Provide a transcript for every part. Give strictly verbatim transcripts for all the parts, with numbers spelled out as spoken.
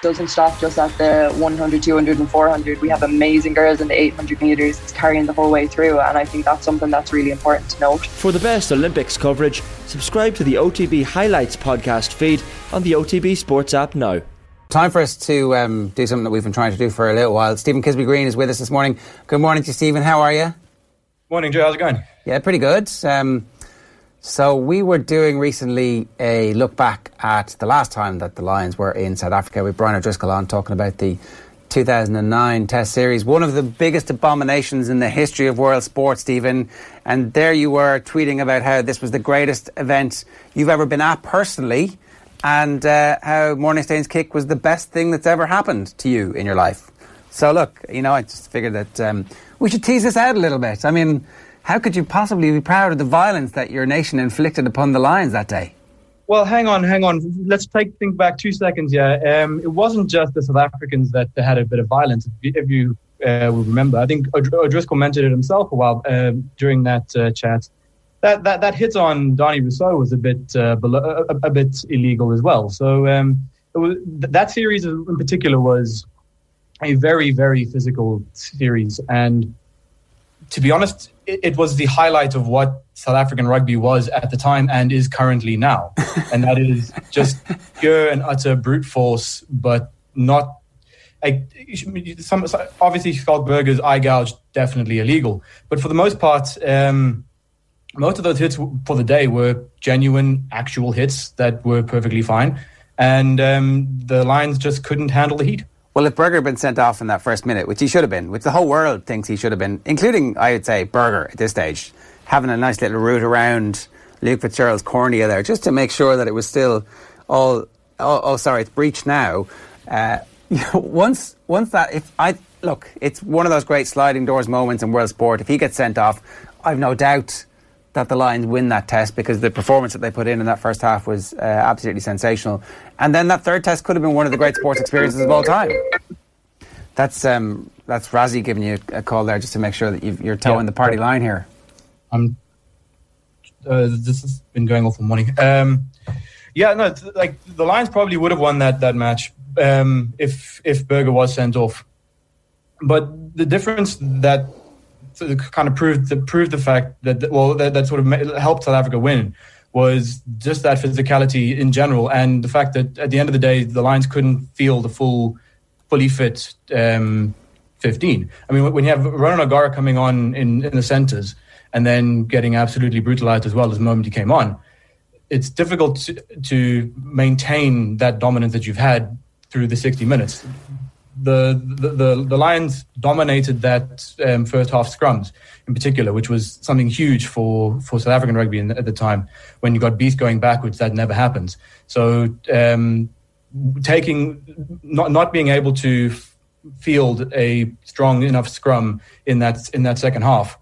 doesn't stop just at the one hundred, two hundred and four hundred. We have amazing girls in the eight hundred metres. It's carrying the whole way through, and I think that's something that's really important to note. For the best Olympics coverage, subscribe to the O T B Highlights podcast feed on the O T B Sports app now. Time for us to um, do something that we've been trying to do for a little while. Stephen Kisby-Green is with us this morning. Good morning to you, Stephen. How are you? Morning, Joe. How's it going? Yeah, pretty good. Um, so we were doing recently a look back at the last time that the Lions were in South Africa with Brian O'Driscoll on, talking about the two thousand nine Test Series, one of the biggest abominations in the history of world sport, Stephen. And there you were tweeting about how this was the greatest event you've ever been at personally, and uh, how Morningstain's kick was the best thing that's ever happened to you in your life. So look, you know, I just figured that um, we should tease this out a little bit. I mean, how could you possibly be proud of the violence that your nation inflicted upon the Lions that day? Well, hang on, hang on. Let's take think back two seconds here. Um, it wasn't just the South Africans that had a bit of violence, if you uh, will remember. I think O'Driscoll mentioned it himself a while uh, during that uh, chat. That, that that hit on Donnie Rousseau was a bit uh, below, a, a bit illegal as well. So um, it was, that series in particular was a very, very physical series. And to be honest, it, it was the highlight of what South African rugby was at the time and is currently now. And that is just pure and utter brute force, but not... Like, some, obviously, Schalk Burger's eye gouge, definitely illegal. But for the most part... Um, Most of those hits for the day were genuine, actual hits that were perfectly fine. And um, the Lions just couldn't handle the heat. Well, if Berger had been sent off in that first minute, which he should have been, which the whole world thinks he should have been, including, I would say, Berger at this stage, having a nice little route around Luke Fitzgerald's cornea there, just to make sure that it was still all, oh, oh sorry, it's breached now. Uh, you know, once, once that, if I, look, it's one of those great sliding doors moments in world sport. If he gets sent off, I've no doubt that the Lions win that test, because the performance that they put in in that first half was uh, absolutely sensational. And then that third test could have been one of the great sports experiences of all time. That's um, that's Razzie giving you a call there just to make sure that you've, you're towing yeah, the party line here. Um, uh, this has been going on for morning. Um, yeah, no, like the Lions probably would have won that that match um, if if Berger was sent off. But the difference that So it kind of proved the, proved the fact that, well, that, that sort of helped South Africa win was just that physicality in general, and the fact that at the end of the day, the Lions couldn't field the full, fully fit um, fifteen. I mean, when you have Ronan O'Gara coming on in, in the centres and then getting absolutely brutalised as well as the moment he came on, it's difficult to, to maintain that dominance that you've had through the sixty minutes. The, the the the Lions dominated that um, first half scrums in particular, which was something huge for, for South African rugby in, at the time. When you got Beast going backwards, that never happens. So um, taking not not being able to f- field a strong enough scrum in that in that second half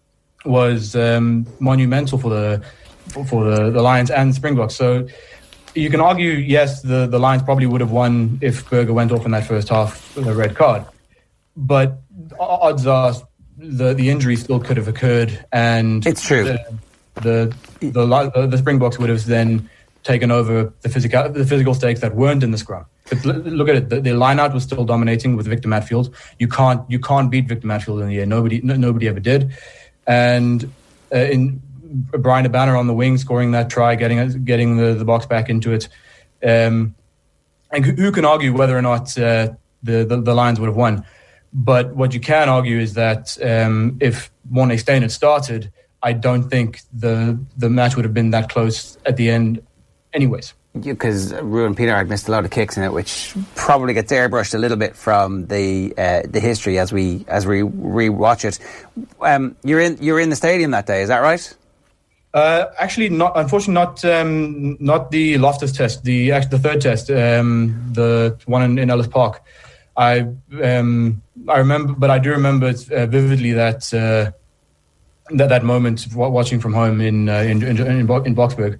was um, monumental for the for, for the, the Lions and Springboks. So. You can argue, yes, the, the Lions probably would have won if Berger went off in that first half with a red card. But odds are the, the injury still could have occurred. And it's true. The the, the, the Springboks would have then taken over the physical the physical stakes that weren't in the scrum. But look at it. The, the line-out was still dominating with Victor Matfield. You can't you can't beat Victor Matfield in the air. Nobody no, nobody ever did. And uh, in... Brian Abana on the wing, scoring that try, getting getting the, the box back into it. Um, and who can argue whether or not uh, the, the the Lions would have won? But what you can argue is that um, if Morningstein had started, I don't think the the match would have been that close at the end, anyways. Because Ruan Pienaar missed a lot of kicks in it, which probably gets airbrushed a little bit from the uh, the history as we as we rewatch it. Um, you're in you're in the stadium that day, is that right? Uh, actually, not unfortunately, not um, not the Loftus test, the the third test, um, the one in, in Ellis Park. I um, I remember, but I do remember uh, vividly that uh, that that moment watching from home in uh, in, in in in Boksburg.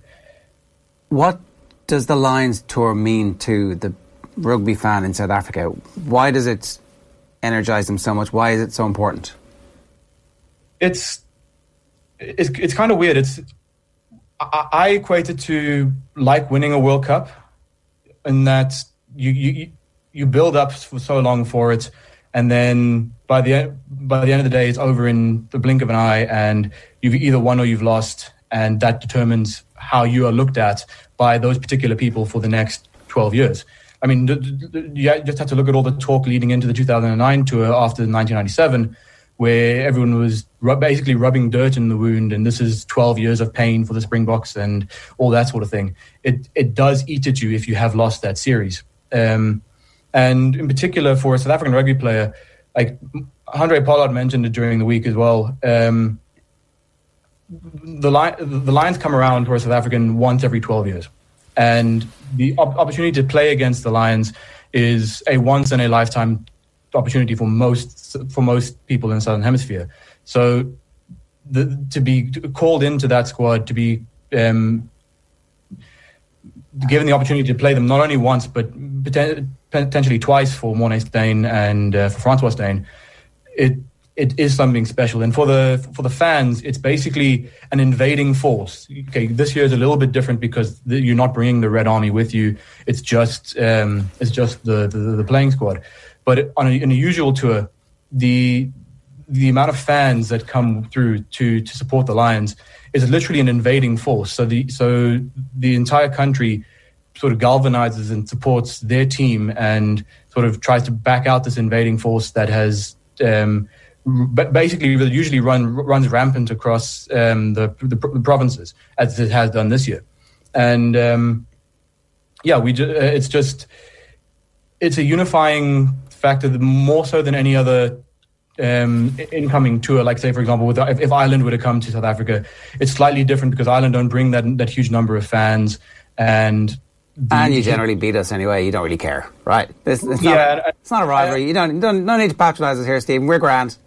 What does the Lions tour mean to the rugby fan in South Africa? Why does it energise them so much? Why is it so important? It's It's it's kind of weird. It's I, I equate it to like winning a World Cup, in that you you you build up for so long for it, and then by the by the end of the day, it's over in the blink of an eye, and you've either won or you've lost, and that determines how you are looked at by those particular people for the next twelve years. I mean, you just have to look at all the talk leading into the two thousand nine tour after nineteen ninety-seven, where everyone was rub- basically rubbing dirt in the wound, and this is twelve years of pain for the Springboks and all that sort of thing. It it does eat at you if you have lost that series. Um, and in particular for a South African rugby player, like Andre Pollard mentioned it during the week as well, um, the, li- the Lions come around for a South African once every twelve years. And the op- opportunity to play against the Lions is a once in a lifetime opportunity for most for most people in the Southern Hemisphere. So the, to be called into that squad, to be um, given the opportunity to play them not only once but poten- potentially twice for Morné Steyn and uh, for Francois Steyn, it it is something special. And for the for the fans, it's basically an invading force. Okay, this year is a little bit different because the, you're not bringing the Red Army with you. It's just um, it's just the, the the playing squad. But on a, in a usual tour, the the amount of fans that come through to to support the Lions is literally an invading force. So the so the entire country sort of galvanizes and supports their team and sort of tries to back out this invading force that has um, r- basically usually run runs rampant across um, the, the the provinces as it has done this year. And um, yeah, we ju- it's just it's a unifying factor more so than any other um, incoming tour. Like say, for example, with, if, if Ireland were to come to South Africa, it's slightly different because Ireland don't bring that that huge number of fans, and the, and you generally beat us anyway. You don't really care, right? It's, it's not, yeah, it's not a rivalry. I, you don't, you don't no need to patronise us here, Stephen. We're grand.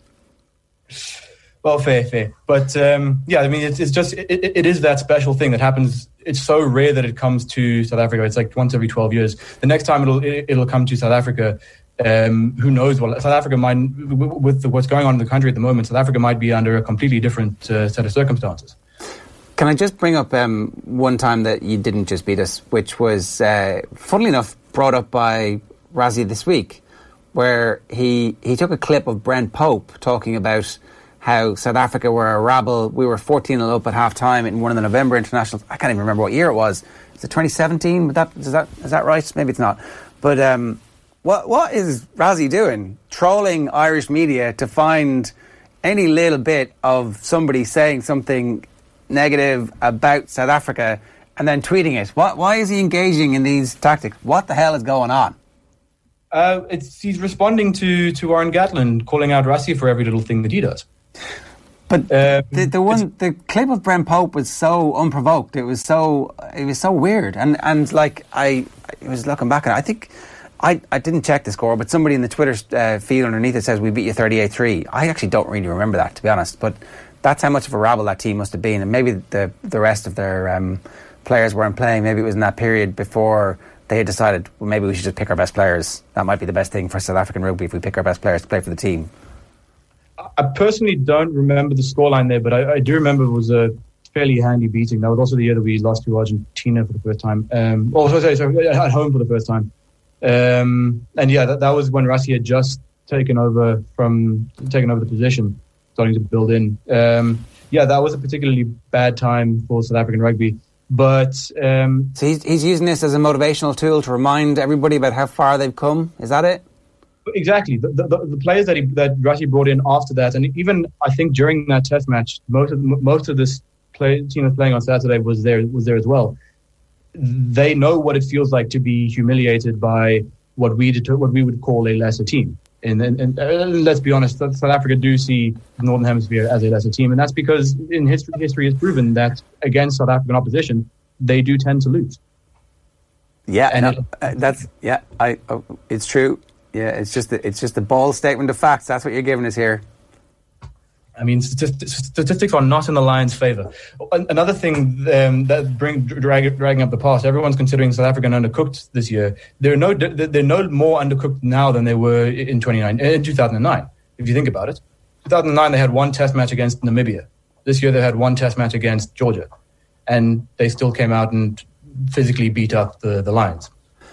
Well, fair, fair, but um, yeah, I mean, it's, it's just it, it is that special thing that happens. It's so rare that it comes to South Africa. It's like once every twelve years. The next time it'll it, it'll come to South Africa. Um, who knows? Well, South Africa might, with what's going on in the country at the moment, South Africa might be under a completely different uh, set of circumstances. Can I just bring up um, one time that you didn't just beat us, which was, uh, funnily enough, brought up by Rassie this week, where he, he took a clip of Brent Pope talking about how South Africa were a rabble. We were fourteen nil up at half time in one of the November internationals. I can't even remember what year it was. Is it twenty seventeen? Would that, is that is that right? Maybe it's not. But um, what what is Rassie doing? Trolling Irish media to find any little bit of somebody saying something negative about South Africa and then tweeting it. What, why is he engaging in these tactics? What the hell is going on? Uh, it's he's responding to to Warren Gatland, calling out Rassie for every little thing that he does. But um, the the one the clip of Brent Pope was so unprovoked. It was so it was so weird, and and like I, I was looking back at it. I think I, I didn't check the score, but somebody in the Twitter uh, feed underneath it says we beat you thirty-eight three. I actually don't really remember that, to be honest. But that's how much of a rabble that team must have been, and maybe the the rest of their um, players weren't playing. Maybe it was in that period before they had decided, well, maybe we should just pick our best players. That might be the best thing for South African rugby if we pick our best players to play for the team. I personally don't remember the scoreline there, but I, I do remember it was a fairly handy beating. That was also the year that we lost to Argentina for the first time. Um, oh, sorry, sorry, at home for the first time. Um, and yeah, that, that was when Rassie had just taken over from taken over the position, starting to build in. Um, yeah, that was a particularly bad time for South African rugby. But um, so he's, he's using this as a motivational tool to remind everybody about how far they've come. Is that it? Exactly. The, the, the players that he, that Rassie brought in after that, and even I think during that Test match, most of most of this play, team that's playing on Saturday was there was there as well. They know what it feels like to be humiliated by what we deter, what we would call a lesser team. And, and, and uh, let's be honest, South Africa do see the Northern Hemisphere as a lesser team, and that's because in history, history has proven that against South African opposition, they do tend to lose. Yeah, and no, it, uh, that's yeah, I oh, it's true. Yeah, it's just the, it's just a bold statement of facts. That's what you're giving us here. I mean, statistics, statistics are not in the Lions' favour. Another thing um, that bring drag, dragging up the past. Everyone's considering South Africa undercooked this year. They're no they're no more undercooked now than they were in twenty-nine in two thousand nine. If you think about it, two thousand nine they had one Test match against Namibia. This year they had one Test match against Georgia, and they still came out and physically beat up the, the Lions.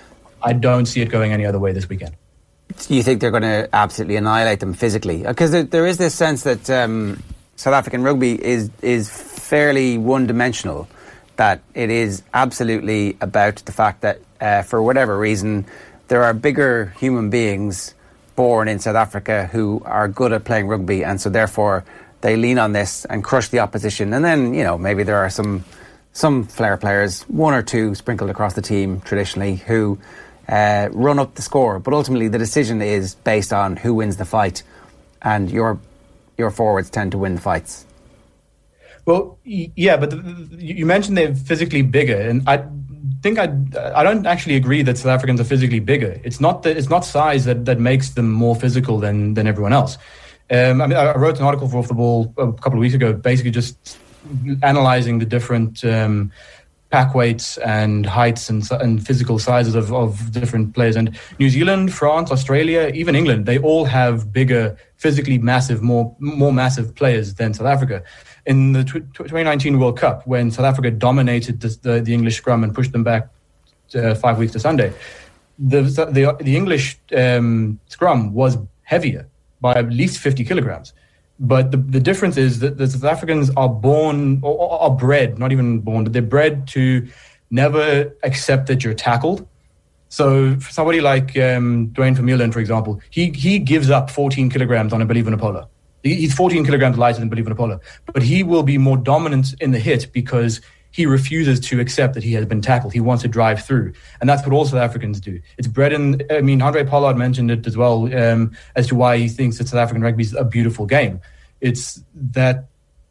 I don't see it going any other way this weekend. You think they're going to absolutely annihilate them physically? Because there, there is this sense that um, South African rugby is is fairly one-dimensional, that it is absolutely about the fact that uh, for whatever reason there are bigger human beings born in South Africa who are good at playing rugby, and so therefore they lean on this and crush the opposition. And then, you know, maybe there are some some flair players, one or two sprinkled across the team traditionally, who uh, run up the score. But ultimately the decision is based on who wins the fight, and your your forwards tend to win the fights. Well, yeah, but the, the, you mentioned they're physically bigger, and I think I I don't actually agree that South Africans are physically bigger. It's not that it's not size that, that makes them more physical than than everyone else. Um, I mean, I wrote an article for Off the Ball a couple of weeks ago, basically just analysing the different um, pack weights and heights and, and physical sizes of, of different players. And New Zealand, France, Australia, even England, they all have bigger, physically massive, more more massive players than South Africa. In the twenty nineteen World Cup, when South Africa dominated the, the, the English scrum and pushed them back uh, five weeks to Sunday, the the, the English um, scrum was heavier by at least fifty kilograms. But the, the difference is that the South Africans are born, or are bred, not even born, but they're bred to never accept that you're tackled. So for somebody like um, Dwayne Vermeulen, for example, he he gives up fourteen kilograms on a Believe Vunipola. He's fourteen kilograms lighter than Believe Vunipola, but he will be more dominant in the hit because he refuses to accept that he has been tackled. He wants to drive through. And that's what all South Africans do. It's bred in, I mean, Andre Pollard mentioned it as well, um, as to why he thinks that South African rugby is a beautiful game. It's that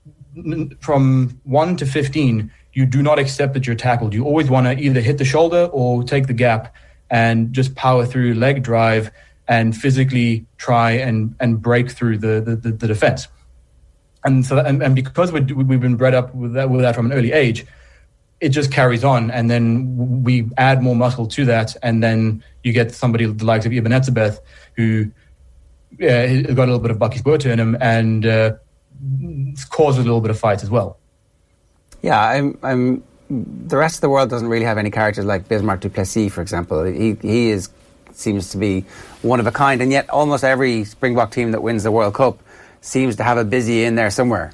from one to fifteen, you do not accept that you're tackled. You always want to either hit the shoulder or take the gap and just power through, leg drive, and physically try and, and break through the, the, the defense. And so, and, and because we, we've been bred up with that, with that from an early age, it just carries on. And then we add more muscle to that. And then you get somebody the likes of Eben Etzebeth, who uh, got a little bit of Bucky Squirter in him and uh, causes a little bit of fight as well. Yeah, I'm, I'm, the rest of the world doesn't really have any characters like Bismarck du Plessis, for example. He, he is seems to be one of a kind. And yet almost every Springbok team that wins the World Cup seems to have a busy in there somewhere.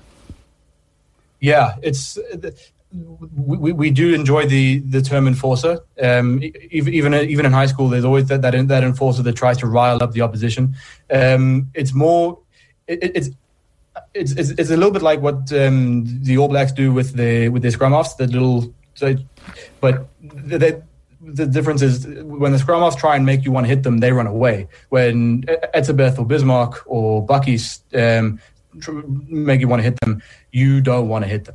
Yeah, it's we, we do enjoy the, the term enforcer. Um, even even even in high school, there's always that that, that enforcer that tries to rile up the opposition. Um, it's more it, it's, it's it's it's a little bit like what um, the All Blacks do with the with their scrum offs. The little, but they. The difference is when the scrum offs try and make you want to hit them, they run away. When Etzebeth or Bismarck or Bucky's um, make you want to hit them, you don't want to hit them.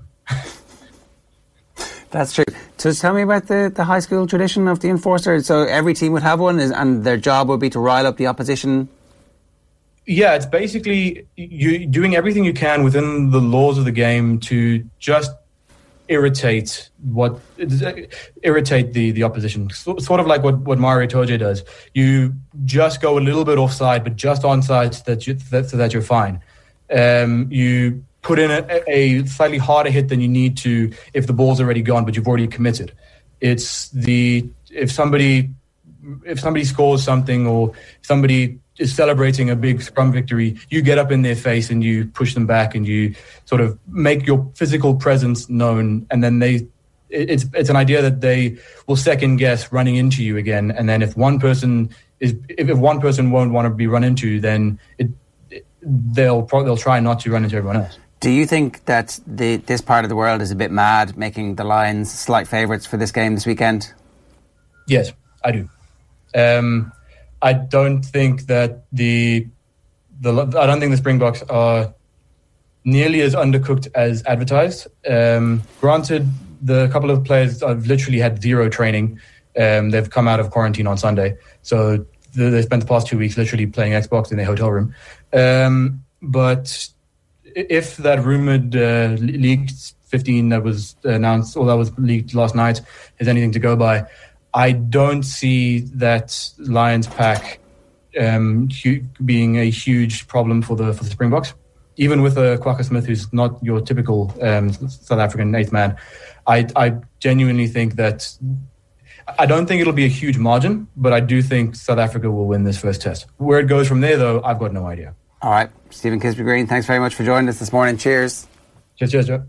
That's true. So tell me about the, the high school tradition of the enforcer. So every team would have one, and their job would be to rile up the opposition? Yeah, it's basically you doing everything you can within the laws of the game to just irritate what irritate the the opposition, so, sort of like what what Mario Itoje does. You just go a little bit offside, but just onside so that you that, so that you're fine. Um, you put in a, a slightly harder hit than you need to if the ball's already gone, but you've already committed. It's the if somebody if somebody scores something or somebody is celebrating a big scrum victory, you get up in their face and you push them back and you sort of make your physical presence known. And then they, it's it's an idea that they will second guess running into you again. And then if one person is, if, if one person won't want to be run into, then it, it, they'll pro- they'll try not to run into everyone else. Do you think that the this part of the world is a bit mad, making the Lions slight favourites for this game this weekend? Yes, I do. Um, I don't think that the the I don't think the Springboks are nearly as undercooked as advertised. Um, granted, the couple of players have literally had zero training. Um, they've come out of quarantine on Sunday, so they spent the past two weeks literally playing Xbox in their hotel room. Um, but if that rumored uh, leaked fifteen that was announced, or that was leaked last night, is anything to go by, I don't see that Lions pack um, hu- being a huge problem for the for the Springboks. Even with a Kwagga Smith, who's not your typical um, South African eighth man, I, I genuinely think that I don't think it'll be a huge margin, but I do think South Africa will win this first test. Where it goes from there, though, I've got no idea. All right. Stephen Kisby-Green, thanks very much for joining us this morning. Cheers. Cheers, cheers, Joe.